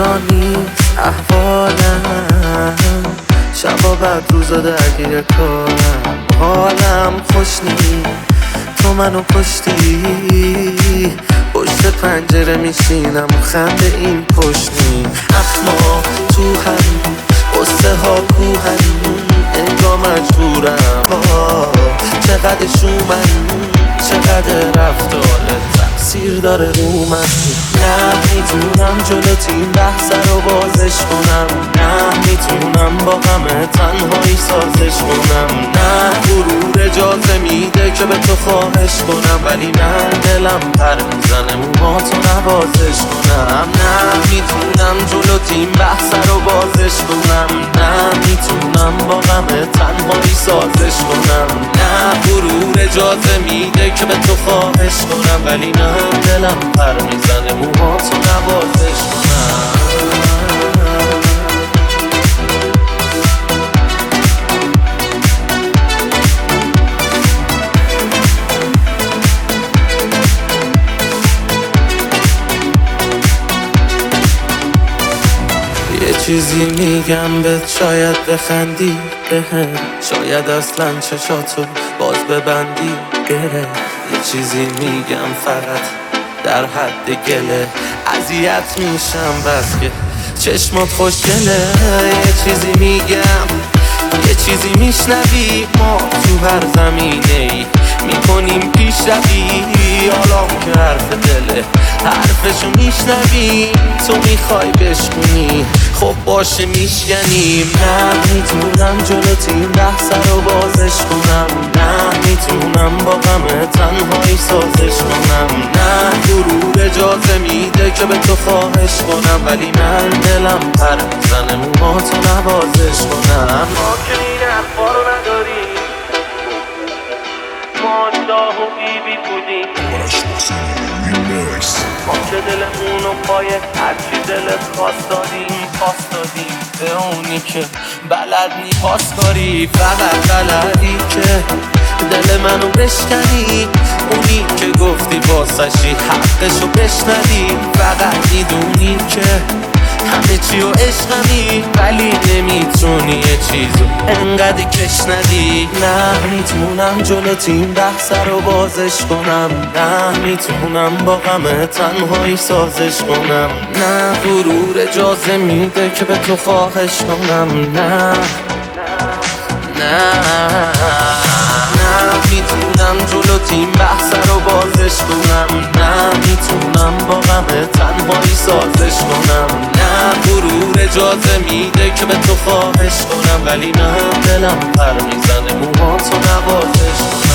اینا نیست احوالم، شبا بعد روزا درگیر کارم، حالم خوش نیست تو منو کشتی، پشت پنجره میشینم و خنده این پشت نیست، اخما تو هم قصه ها کوهن، انگار مجبورم چقدر شومن چقدر رفتارت تأثیر داره رو من. نه میتونم جلو تیم بحث رو بازش کنم، نه میتونم با غم تنهایی سازش کنم، نه غرور اجازه میده که به تو خواهش کنم، ولی من دلم پر میزنه موهاتو نوازش کنم. نه میتونم جلو تیم بحث رو بازش کنم، نه میتونم با غم تنهایی سازش کنم، نه غرور اجازه میده که به تو خواهش کنم، ولی من دلم پر میزنه موهاتو نوازش کنم. یه چیزی میگم بهت شاید بخندی بهم، شاید اصلا چشاتو باز ببندی گره، یه چیزی میگم فقط در حد گله، اذیت میشم بس که چشمات خوشگله، یه چیزی میگم یه چیزی میشنوی، ما تو هر زمینه ای میکنیم پیش روی، حالا که حرف دله حرفشو میشنوی، تو میخوای بشکنی خب باشه میشکنیم. نه میتونم جلو تیم بحث رو بازش کنم، نه میتونم با غم تنهایی سازش کنم، نه غرور اجازه میده که به تو خواهش کنم، ولی من دلم پر میزنه موهاتو نوازش کنم. ما که این حرفا رو نداریم، ما شاه و بیبی بودیم، ما که دلمونو پای هرچی دلت پاس دادیم به اونی که بلد نی پاس کاری، فقط بلدی که دل منو بشکنی، اونی که گفتی واسشی حقشو بشنوی، فقط میدونی که همه چی و عشقمی، ولی نمیتونی یه چیزو انقدر کش ندی. نه میتونم جلو تیم بحث رو بازش کنم، نه میتونم با غم تنهایی سازش کنم، نه غرور اجازه میده که به تو خواهش کنم، نه میتونم جلو تیم بحث رو بازش کنم، نه میتونم با غم تنهایی سازش کنم، نه غرور اجازه میده که به تو خواهش کنم، ولی من دلم پر میزنه موهاتو نوازش کنم.